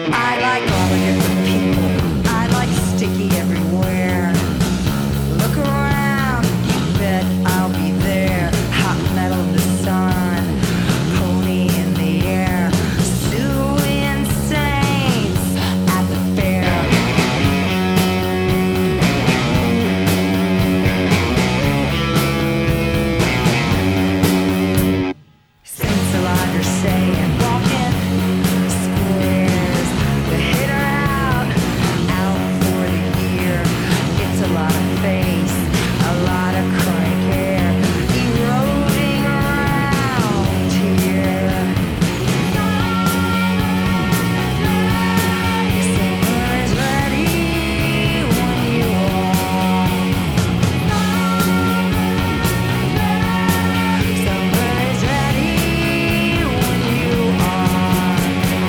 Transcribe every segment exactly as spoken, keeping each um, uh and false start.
I like all the different people. I like sticky everywhere. Look around, you bet I'll be there. Hot metal, the sun, pony in the air. Suing saints at the fair. Saints alive are saying, walking squares. The hit her out, out for the year. It's a lot of face, a lot of chronic hair, eroding around here. Summer is ready when you are. Summer is ready when you are.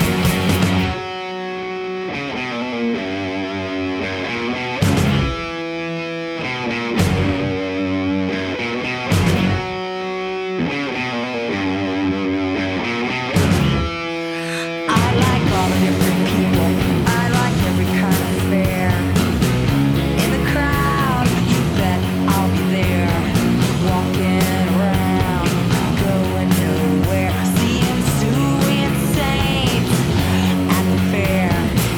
I like all the different people. I like every kind of fair. In the crowd, you bet I'll be there. Walking around, going nowhere. Seeing suing saints at the fair.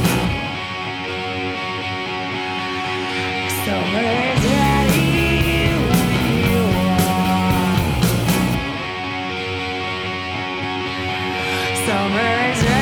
Summer is ready when you are. Summer is ready.